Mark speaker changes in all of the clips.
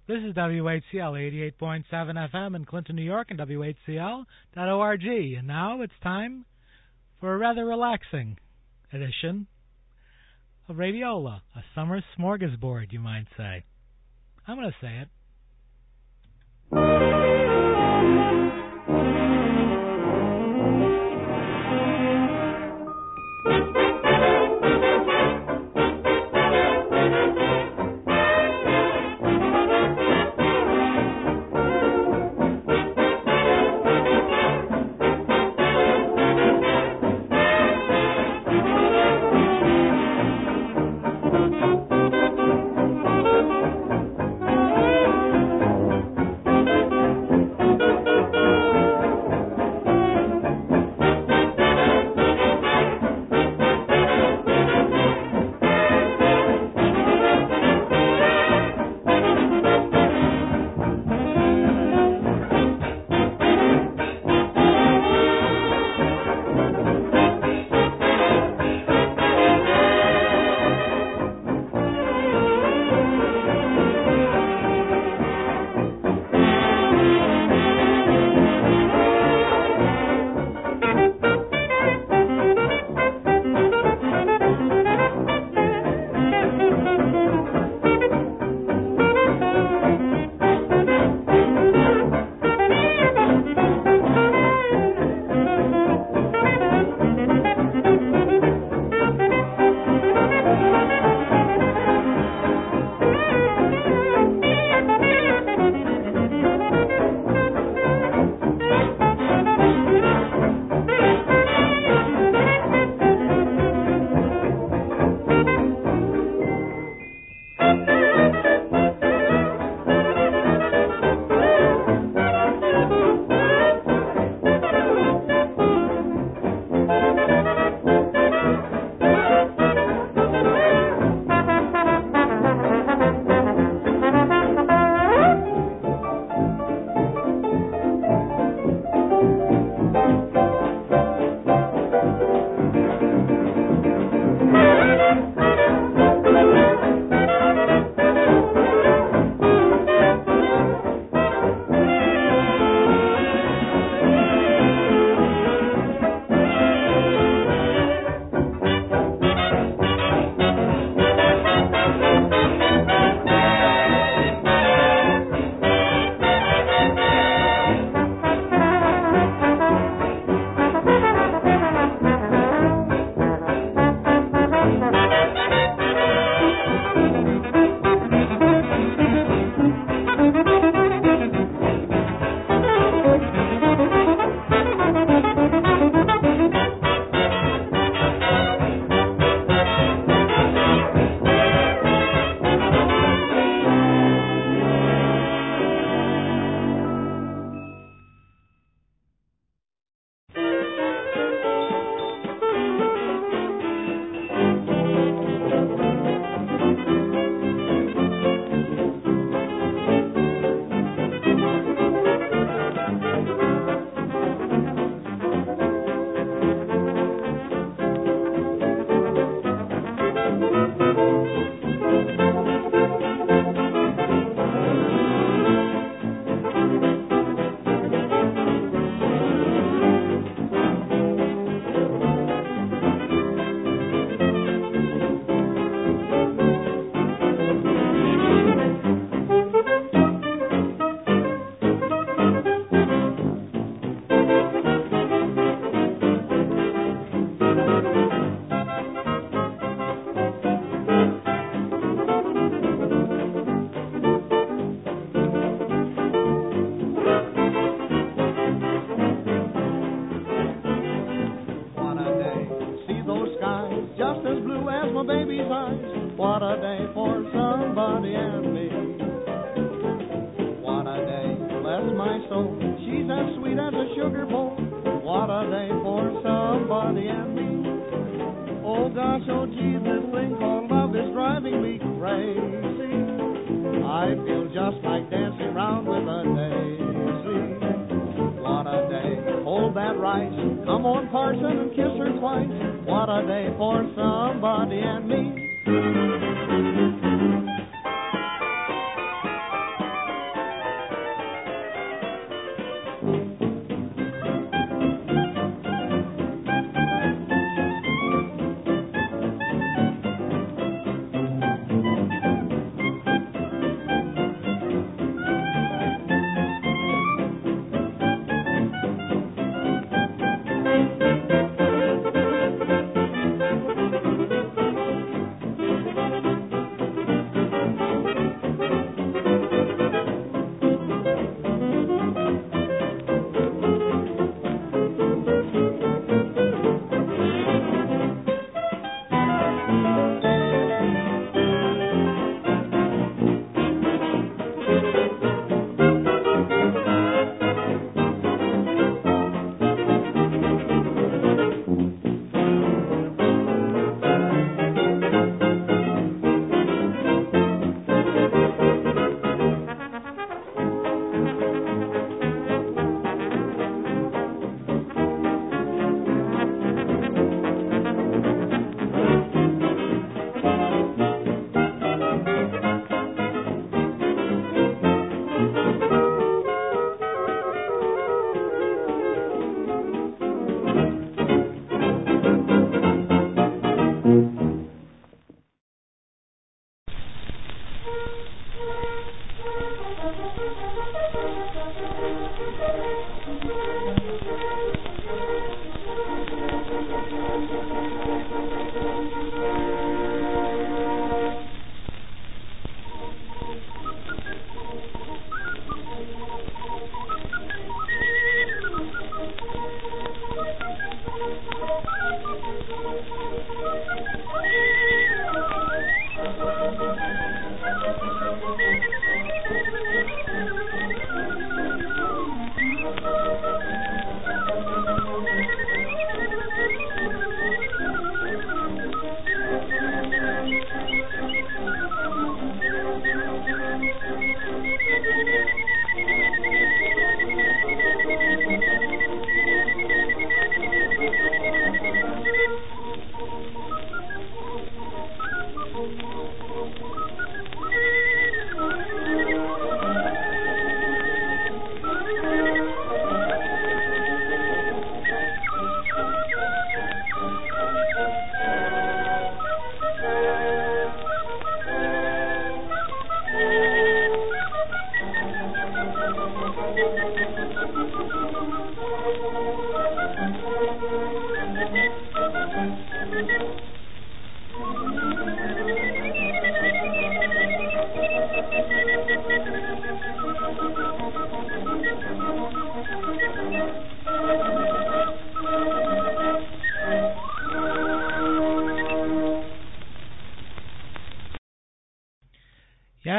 Speaker 1: This is WHCL 88.7 FM in Clinton, New York, and WHCL.org. And now it's time for a rather relaxing edition of Radiola, a summer smorgasbord, you might say. I'm going to say it.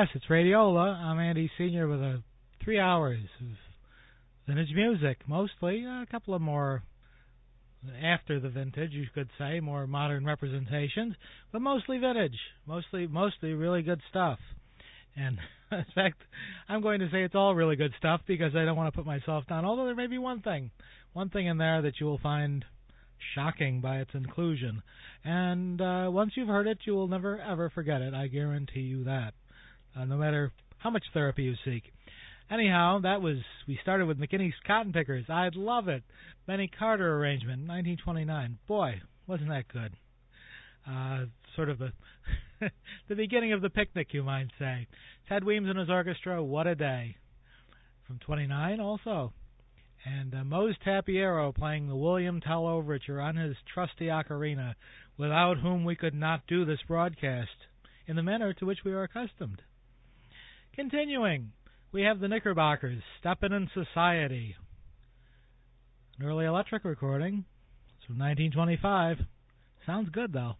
Speaker 1: Yes, it's Radiola. I'm Andy Sr. with 3 hours of vintage music, mostly. A couple of more after the vintage, you could say, more modern representations, but mostly vintage, mostly really good stuff. And in fact, I'm going to say it's all really good stuff because I don't want to put myself down, although there may be one thing in there that you will find shocking by its inclusion. And once you've heard it, you will never, ever forget it. I guarantee you that, no matter how much therapy you seek. Anyhow, we started with McKinney's Cotton Pickers. I love it. Benny Carter arrangement, 1929. Boy, wasn't that good. Sort of the beginning of the picnic, you might say. Ted Weems and his orchestra, What a Day. From 29 also. And Mose Tapiero playing the William Tell Overture on his trusty ocarina, without whom we could not do this broadcast in the manner to which we are accustomed. Continuing, we have the Knickerbockers, Steppin' in Society. An early electric recording. It's from 1925. Sounds good, though.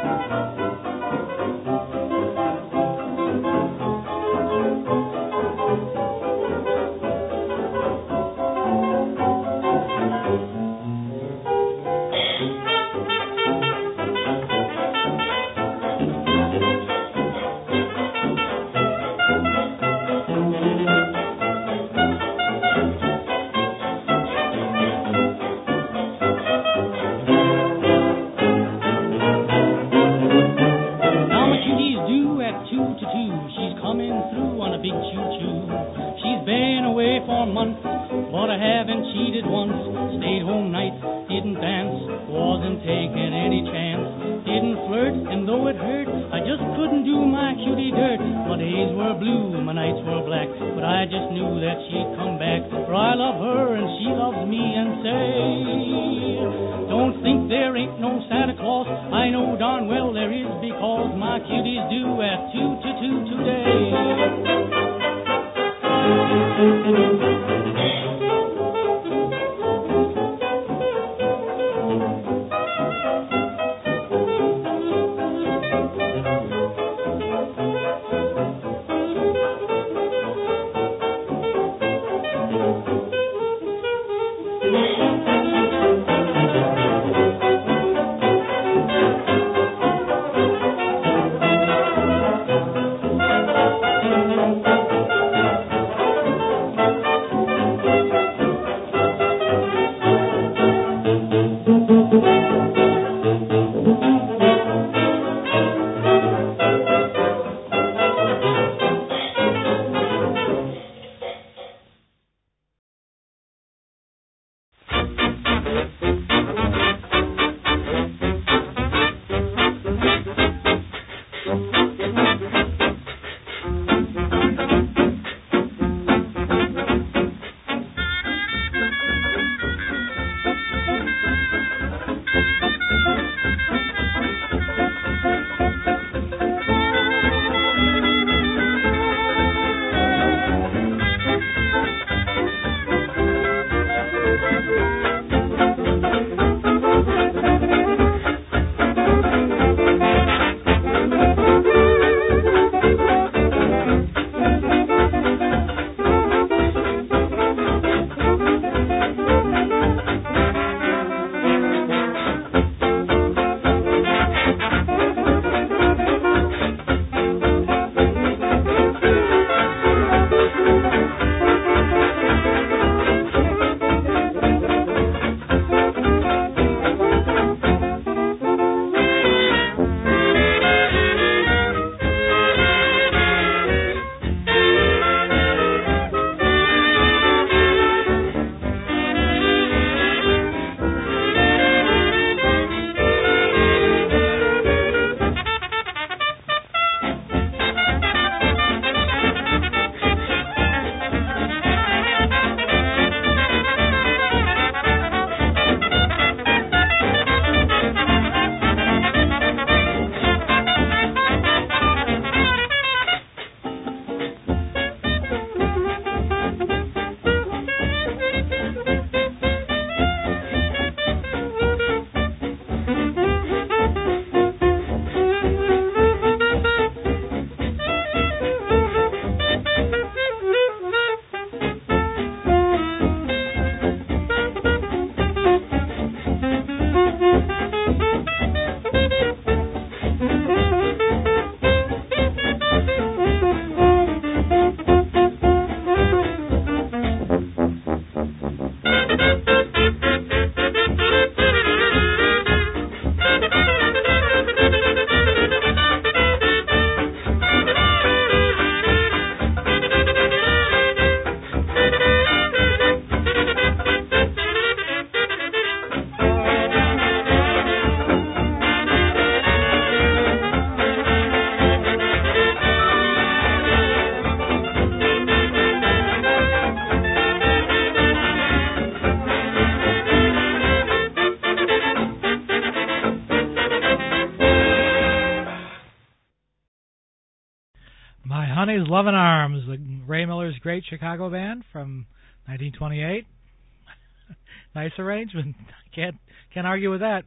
Speaker 1: Honey's Lovin' Arms, Ray Miller's great Chicago band from 1928. Nice arrangement. Can't argue with that.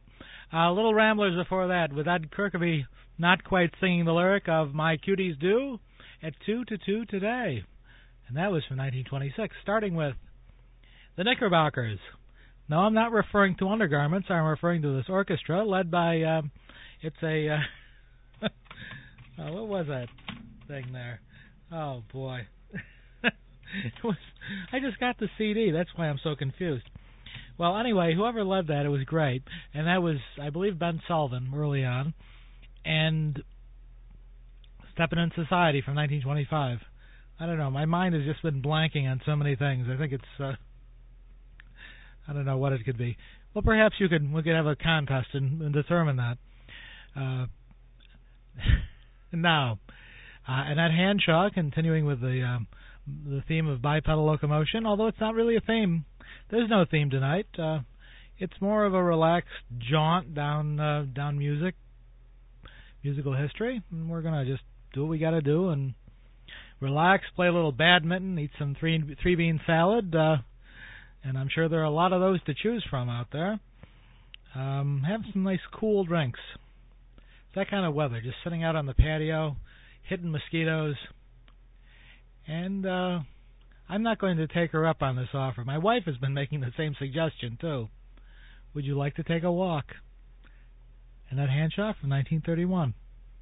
Speaker 1: Little Ramblers before that, with Ed Kirkby not quite singing the lyric of My Cuties Do at 2 to 2 today. And that was from 1926, starting with the Knickerbockers. No, I'm not referring to undergarments. I'm referring to this orchestra led by, what was that thing there? Oh, boy. I just got the CD. That's why I'm so confused. Well, anyway, whoever led that, it was great. And that was, I believe, Ben Sullivan early on. And Steppin' in Society from 1925. I don't know. My mind has just been blanking on so many things. I think it's, I don't know what it could be. Well, perhaps we could have a contest and determine that. Now, Annette Hanshaw, continuing with the theme of bipedal locomotion, although it's not really a theme. There's no theme tonight. It's more of a relaxed jaunt down musical history. And we're going to just do what we got to do and relax, play a little badminton, eat some three-bean salad, and I'm sure there are a lot of those to choose from out there. Have some nice cool drinks. It's that kind of weather, just sitting out on the patio, hitting mosquitoes. And I'm not going to take her up on this offer. My wife has been making the same suggestion, too. Would you like to take a walk? Annette Hanshaw from 1931.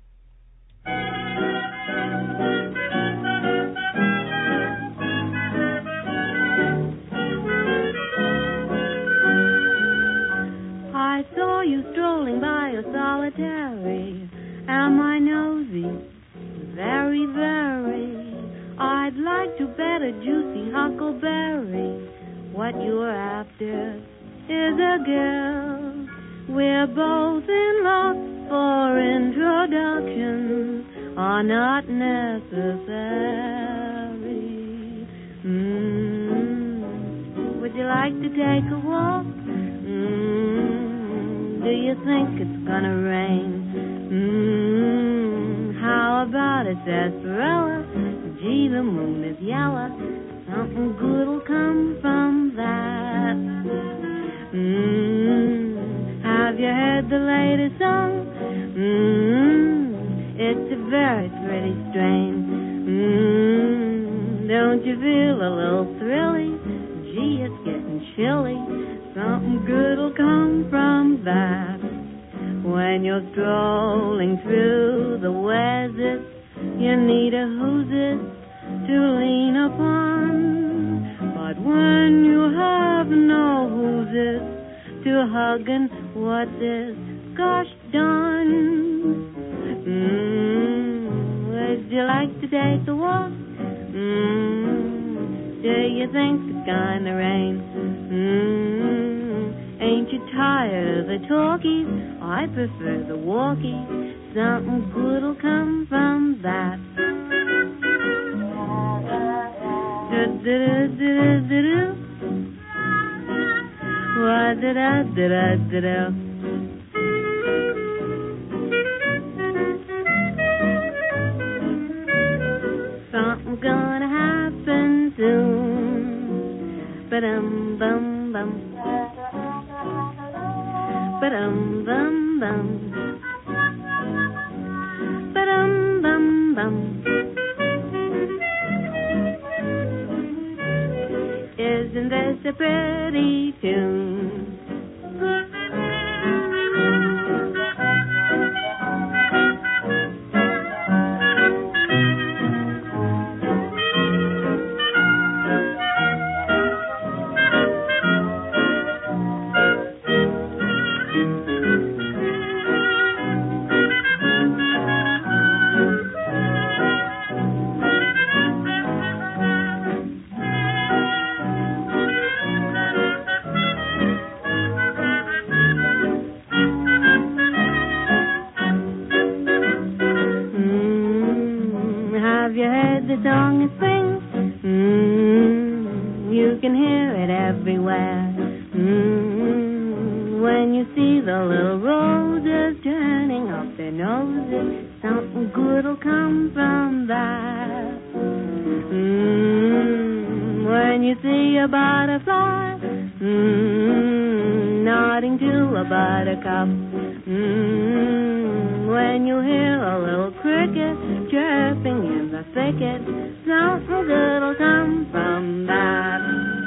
Speaker 2: I saw you strolling by a solitary. Am I nosy? Very, very. I'd like to bet a juicy huckleberry. What you're after is a girl. We're both in love, for introductions are not necessary. Would you like to take a walk? Do you think it's gonna rain? How about a sarsaparilla? Gee, the moon is yellow. Something good'll come from that. Have you heard the latest song? It's a very pretty strain. Don't you feel a little thrilly? Gee, it's getting chilly. Something good'll come from that. When you're strolling through the Wessex, you need a who's it to lean upon. But when you have no who's it to hug and what's this, gosh darn. Would you like to take a walk? Do you think it's gonna rain? Ain't you tired of the talkies? I prefer the walkies. Something good'll come from that. Do-do-do-do-do-do. Wa-da-da-da-da-da-da. Something's gonna happen soon. Ba-dum-bum-bum. Ba-dum-bum-bum. Ba-dum-bum-bum. Isn't this a pretty tune? Have you heard the song it sings? You can hear it everywhere. When you see the little roses turning up their noses, something good'll come from that. When you see a butterfly nodding to a buttercup, When you hear a little cricket chirping in the thicket, something good'll come from that.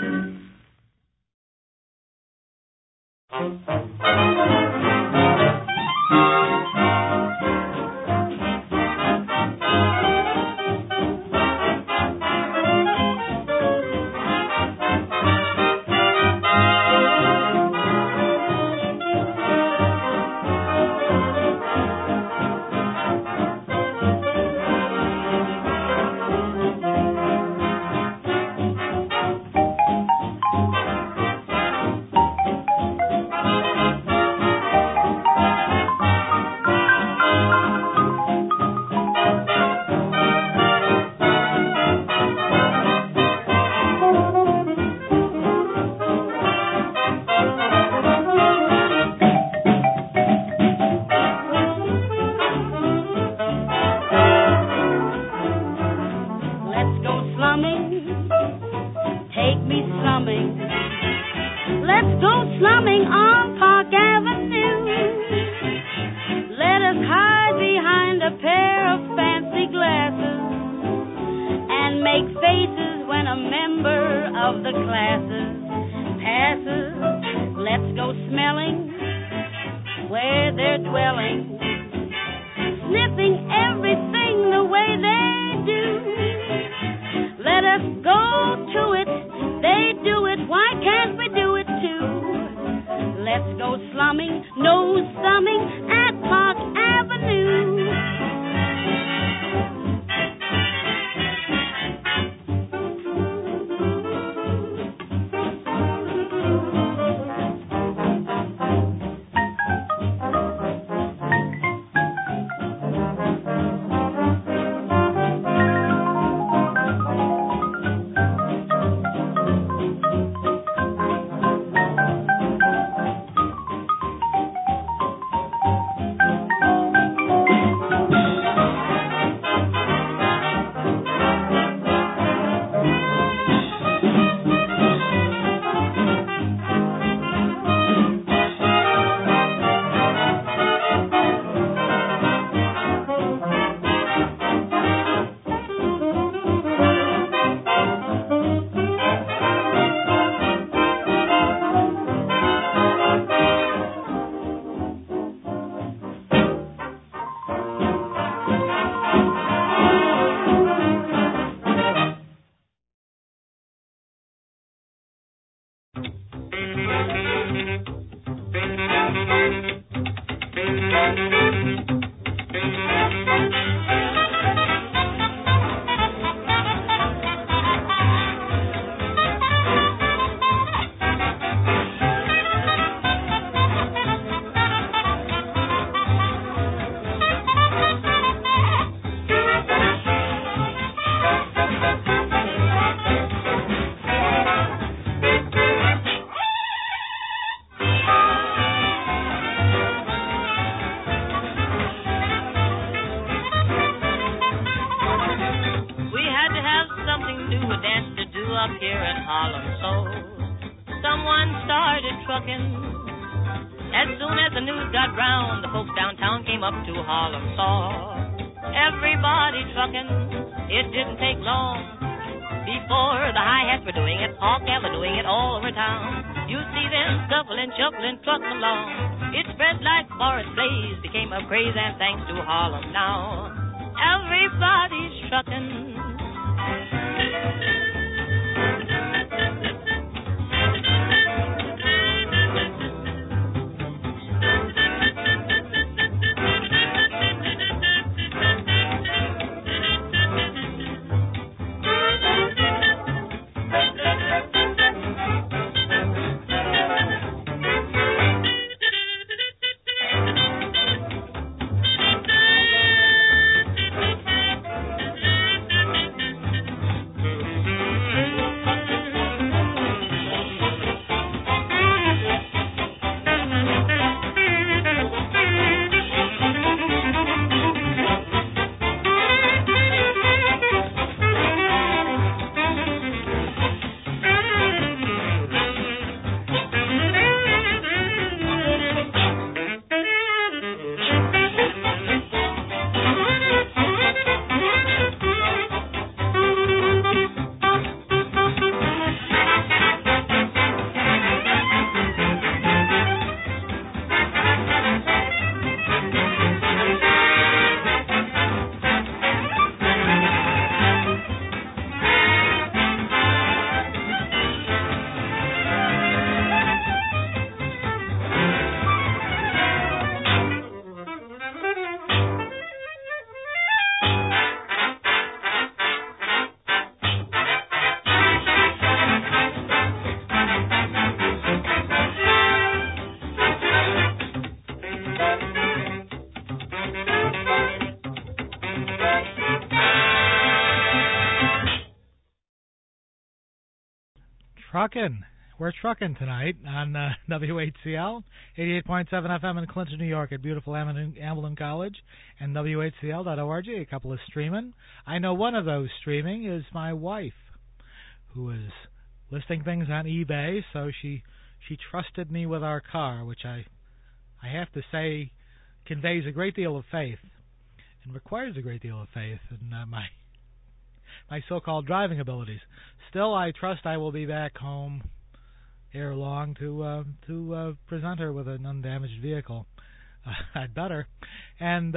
Speaker 3: And thanks to Harlem now, everybody's trucking.
Speaker 1: Truckin'. We're trucking tonight on WHCL, 88.7 FM in Clinton, New York at beautiful Amblin College, and WHCL.org, a couple of streaming. I know one of those streaming is my wife, who is listing things on eBay, so she trusted me with our car, which I have to say conveys a great deal of faith and requires a great deal of faith in my so-called driving abilities. Still, I trust I will be back home ere long to present her with an undamaged vehicle. I'd better. And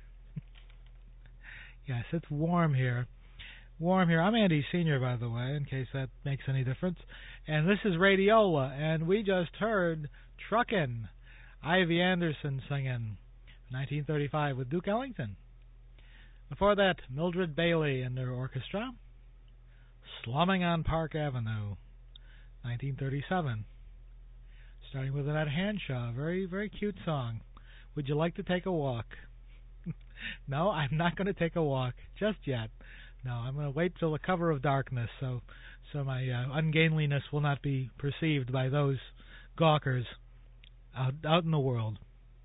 Speaker 1: yes, it's warm here. Warm here. I'm Andy Sr., by the way, in case that makes any difference. And this is Radiola, and we just heard Truckin', Ivy Anderson singing, 1935 with Duke Ellington. Before that, Mildred Bailey and their orchestra, Slumming on Park Avenue, 1937. Starting with Annette Hanshaw, very, very cute song. Would you like to take a walk? No, I'm not going to take a walk just yet. No, I'm going to wait till the cover of darkness, so my ungainliness will not be perceived by those gawkers out in the world.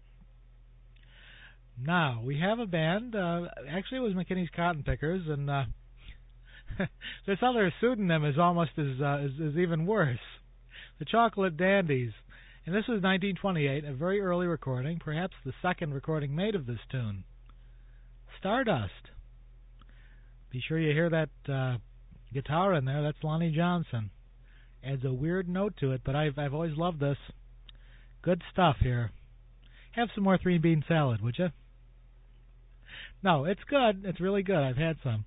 Speaker 1: Now, we have a band. Actually, it was McKinney's Cotton Pickers, and this other pseudonym is almost is even worse. The Chocolate Dandies. And this was 1928, a very early recording, perhaps the second recording made of this tune. Stardust. Be sure you hear that guitar in there. That's Lonnie Johnson. Adds a weird note to it, but I've always loved this. Good stuff here. Have some more three bean salad, would you? No, it's good. It's really good. I've had some.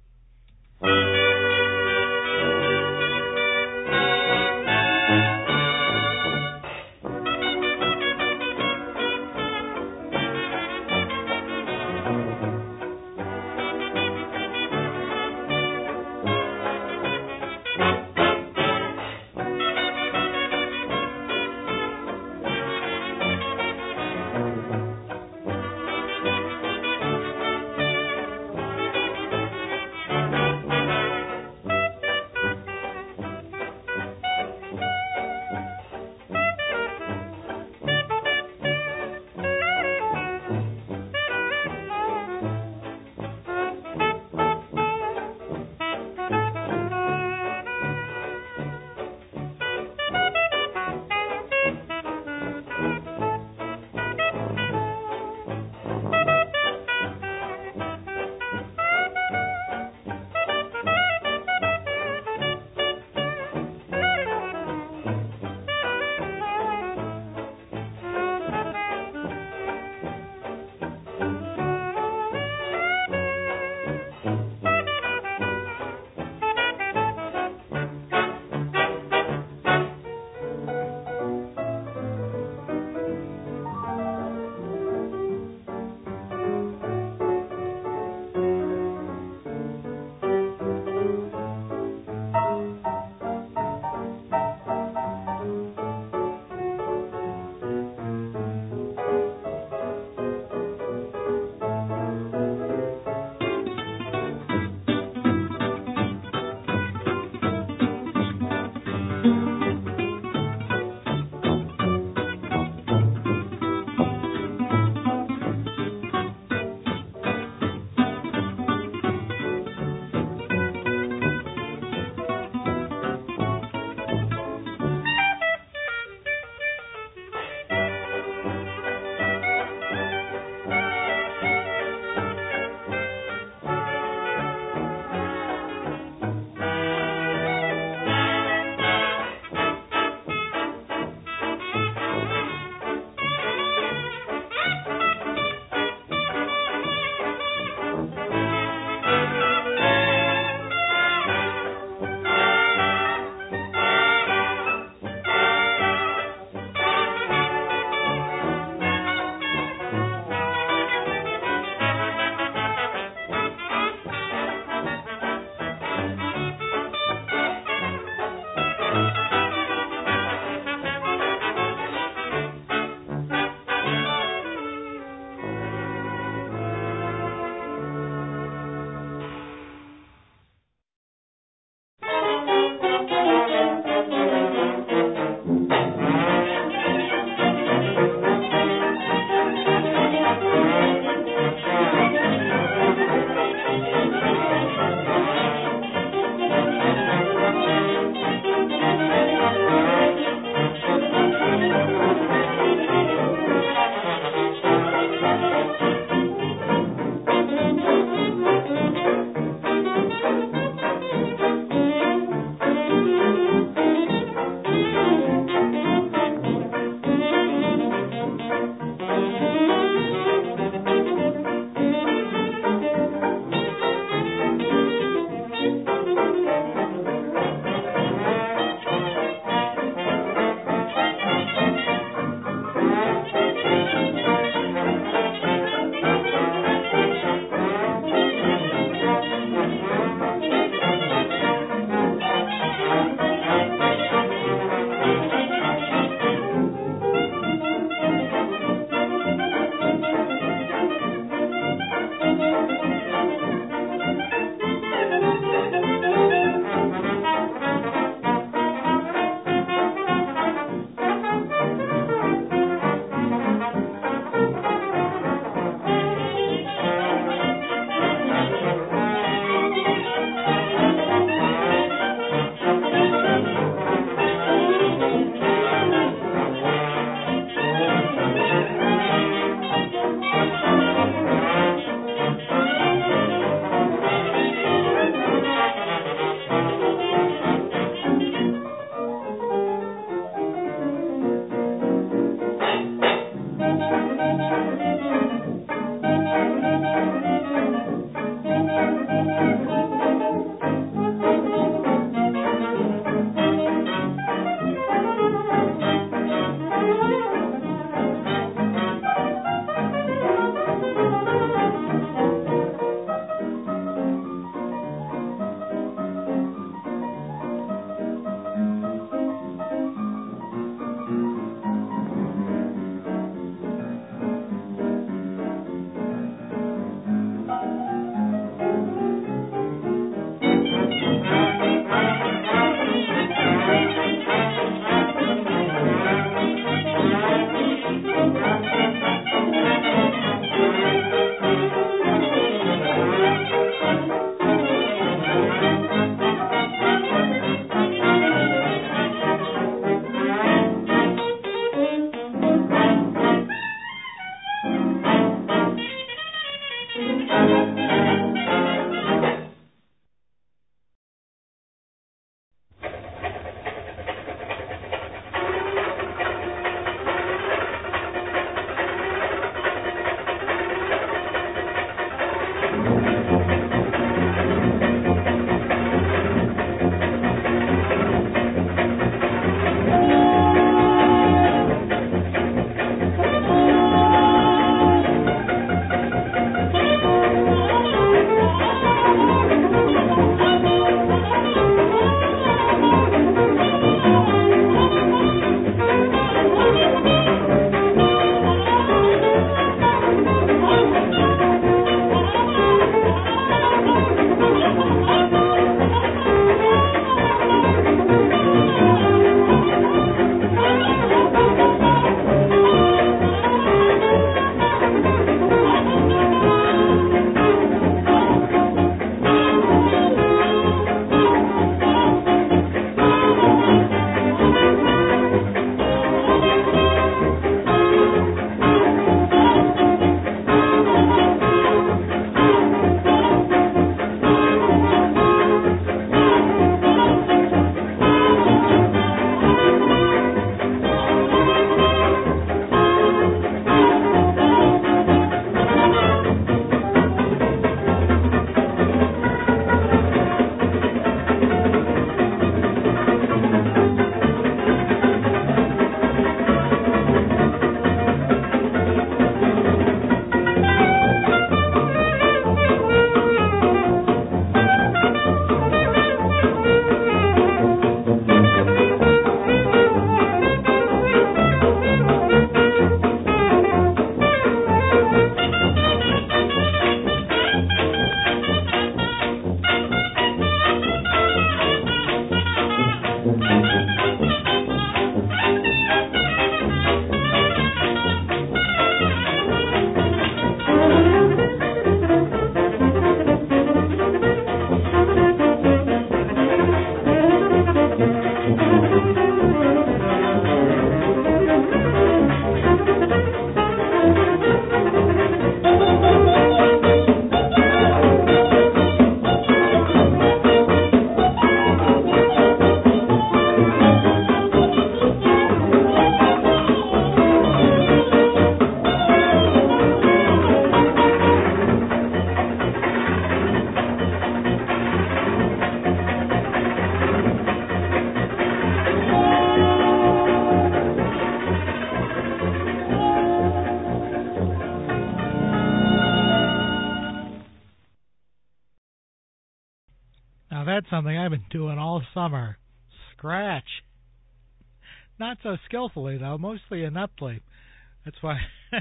Speaker 1: Now that's something I've been doing all summer. Scratch. Not so skillfully, though, mostly ineptly. That's why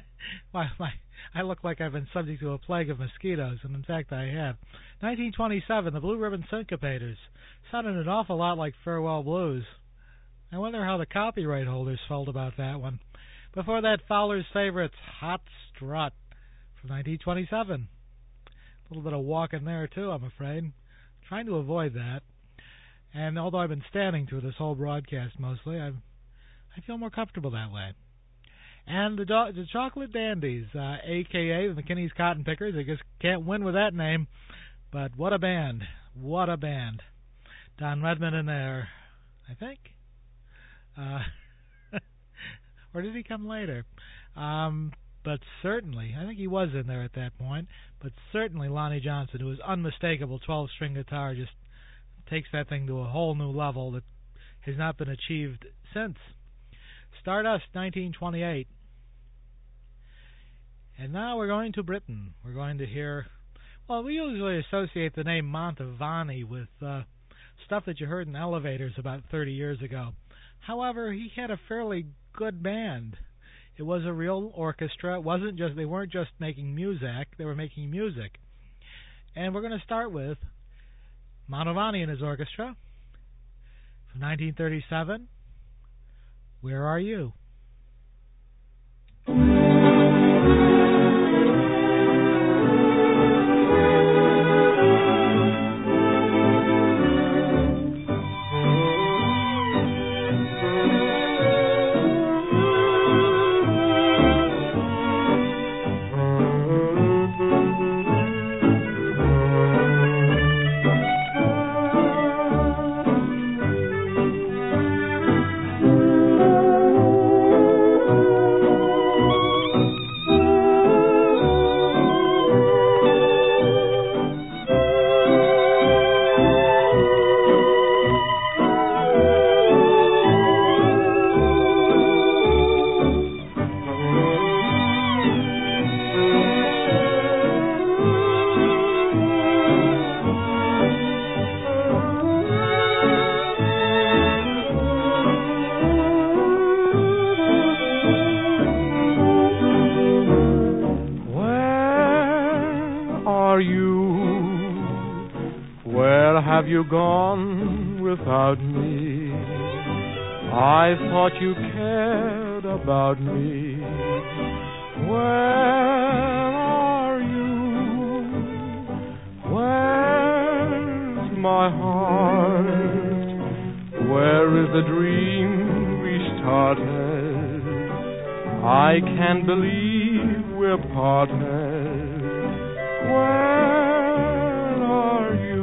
Speaker 1: I look like I've been subject to a plague of mosquitoes, and in fact I have. 1927, the Blue Ribbon Syncopators. Sounded an awful lot like Farewell Blues. I wonder how the copyright holders felt about that one. Before that, Fowler's Favorites, Hot Strut, from 1927. A little bit of walking there, too, I'm afraid. Trying to avoid that. And although I've been standing through this whole broadcast mostly, I feel more comfortable that way. And the Chocolate Dandies, a.k.a. the McKinney's Cotton Pickers. I just can't win with that name. But what a band. What a band. Don Redman in there, I think. Or did he come later? But certainly, I think he was in there at that point. But certainly Lonnie Johnson, who is unmistakable 12-string guitar, just takes that thing to a whole new level that has not been achieved since. Stardust, 1928. And now we're going to Britain. We're going to hear, well, we usually associate the name Mantovani with stuff that you heard in elevators about 30 years ago. However, he had a fairly good band. It was a real orchestra. It wasn't just, they weren't just making music, they were making music. And we're going to start with Mantovani and his orchestra from 1937. Where Are You?
Speaker 4: You gone without me? I thought you cared about me. Where are you? Where's my heart? Where is the dream we started? I can't believe we're parted. Where are you?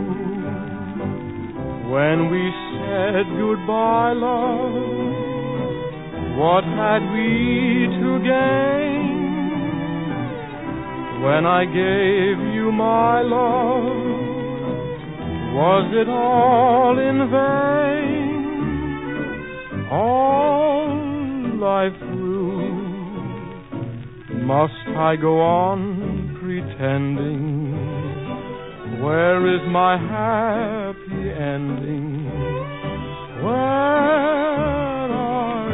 Speaker 4: When we said goodbye, love, what had we to gain? When I gave you my love, was it all in vain? All life through, must I go on pretending? Where is my happy ending? Where are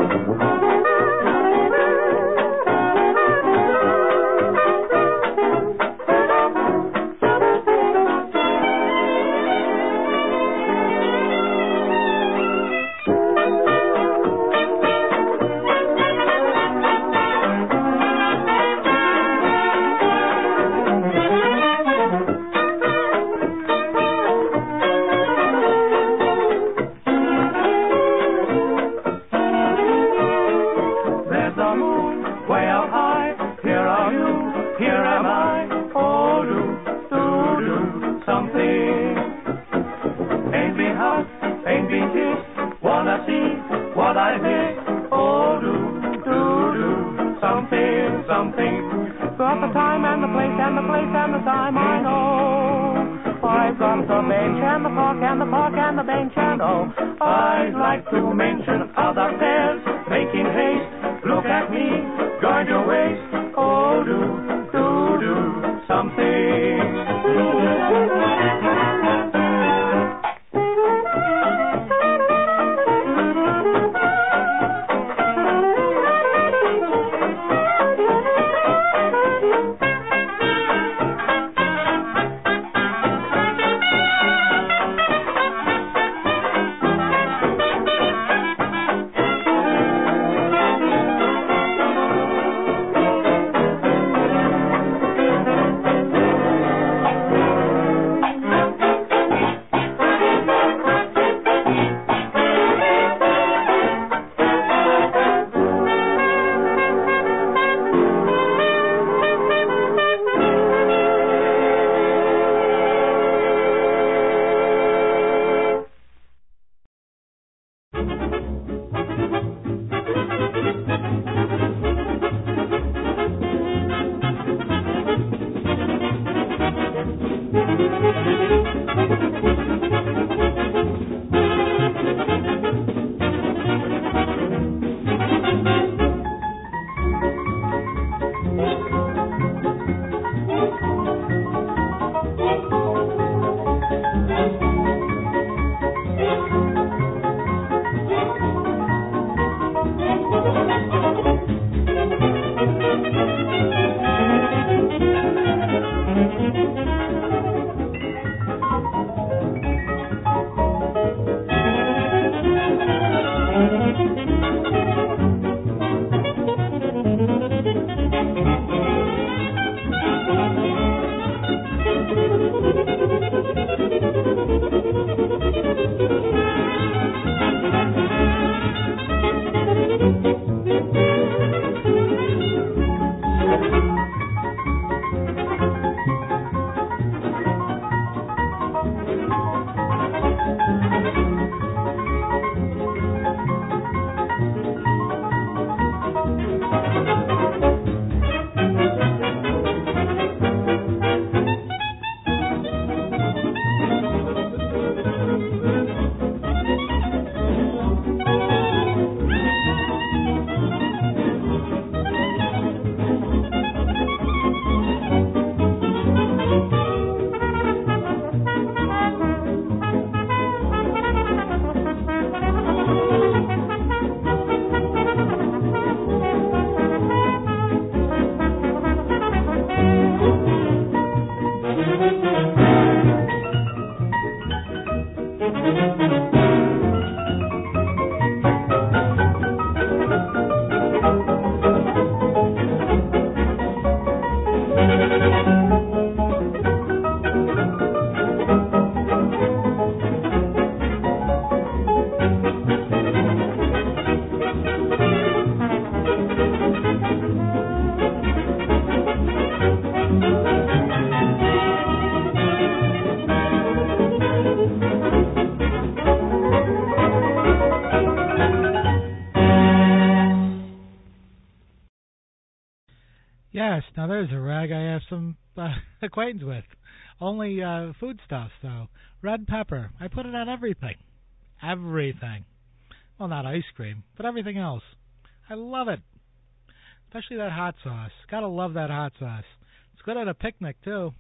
Speaker 1: Yes, now there's a rag I have some acquaintance with. Only foodstuffs, though. Red pepper. I put it on everything. Everything. Well, not ice cream, but everything else. I love it. Especially that hot sauce. Gotta love that hot sauce. It's good at a picnic, too.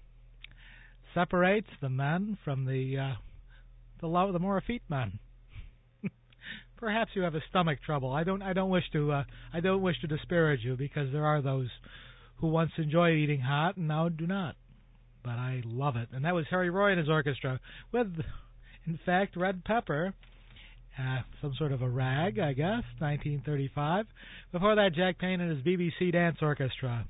Speaker 1: Separates the men from the more effete men. perhaps you have a stomach trouble. I don't wish to disparage you, because there are those who once enjoyed eating hot and now do not. But I love it. And that was Harry Roy and his orchestra with, in fact, Red Pepper, some sort of a rag, I guess, 1935. Before that, Jack Payne and his BBC Dance Orchestra.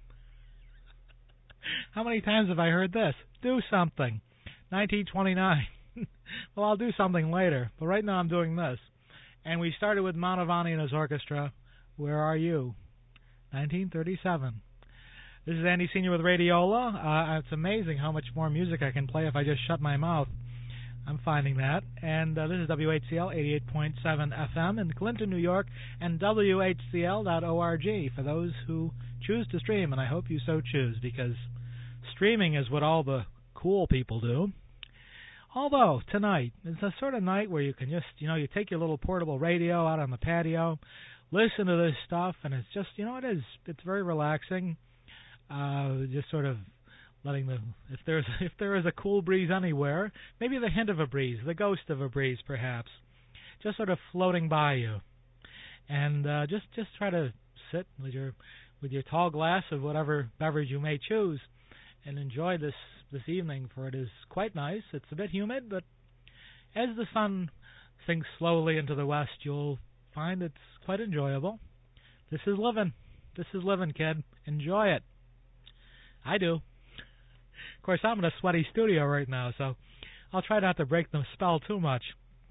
Speaker 1: How many times have I heard this? Do something. 1929. Well, I'll do something later, but right now I'm doing this. And we started with Mantovani and his orchestra, Where Are You? 1937. This is Andy Senior with Radiola. It's amazing how much more music I can play if I just shut my mouth. I'm finding that. And this is WHCL 88.7 FM in Clinton, New York, and WHCL.org for those who choose to stream, and I hope you so choose, because streaming is what all the cool people do. Although, tonight, it's a sort of night where you can just, you take your little portable radio out on the patio, listen to this stuff, and it's just, it's very relaxing. Just sort of letting if there is a cool breeze anywhere, maybe the hint of a breeze, the ghost of a breeze perhaps, just sort of floating by you, and just try to sit with your tall glass of whatever beverage you may choose, and enjoy this evening, for it is quite nice. It's a bit humid, but as the sun sinks slowly into the west, you'll find it's quite enjoyable. This is living. This is living, kid. Enjoy it. I do. Of course, I'm in a sweaty studio right now, so I'll try not to break the spell too much.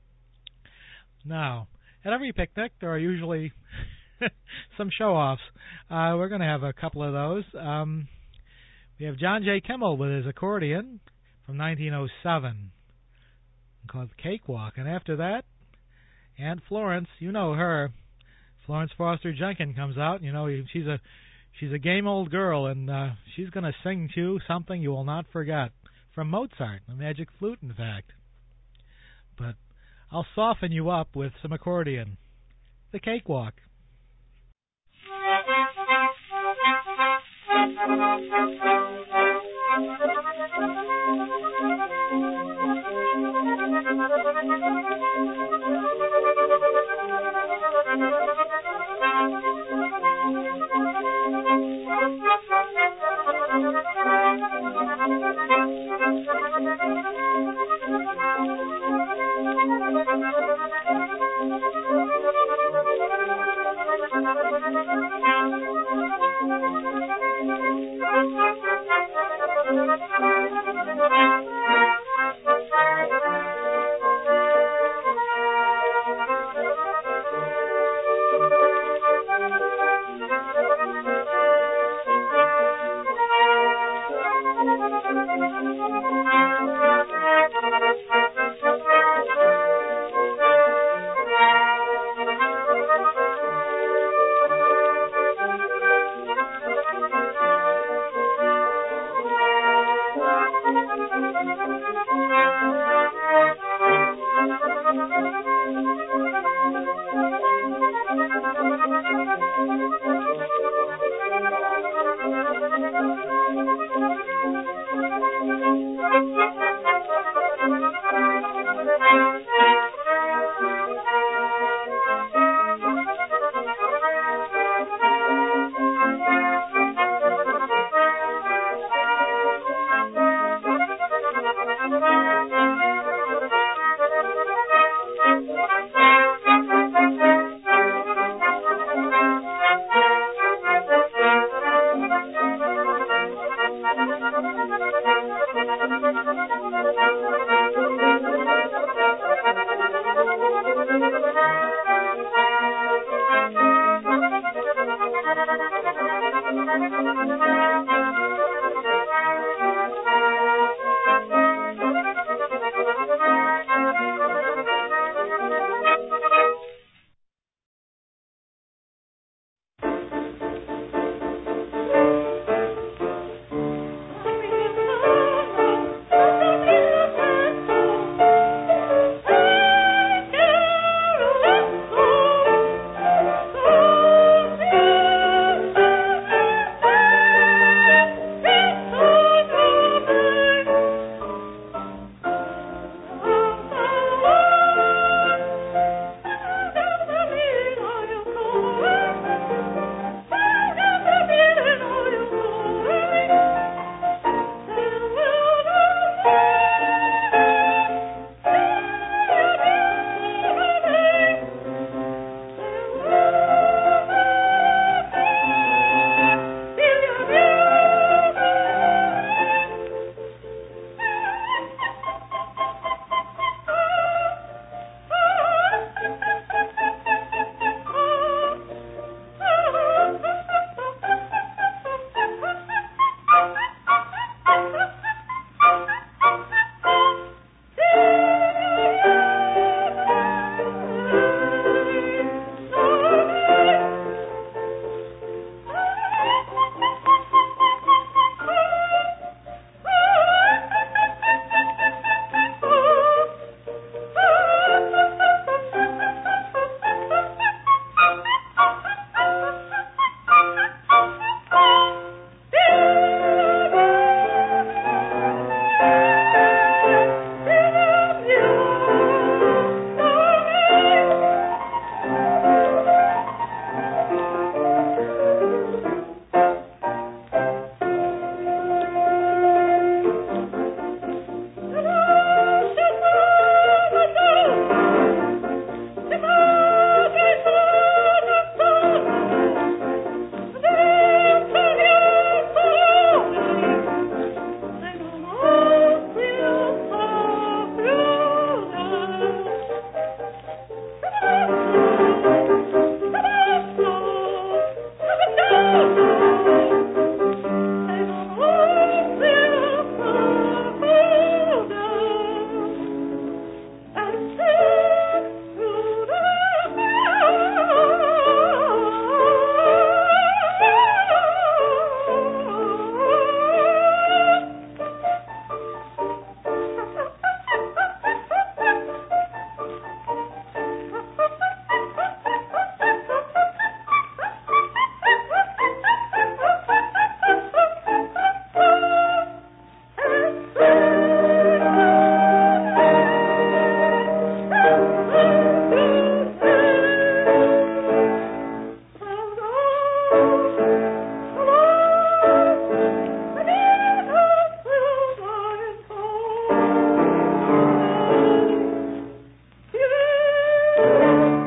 Speaker 1: Now, at every picnic, there are usually some show-offs. We're going to have a couple of those. We have John J. Kimmel with his accordion from 1907, called Cakewalk. And after that, Aunt Florence, you know her, Florence Foster Jenkins comes out. She's a game old girl, and she's going to sing to you something you will not forget, from Mozart, the Magic Flute, in fact. But I'll soften you up with some accordion. The Cakewalk.
Speaker 4: Thank you.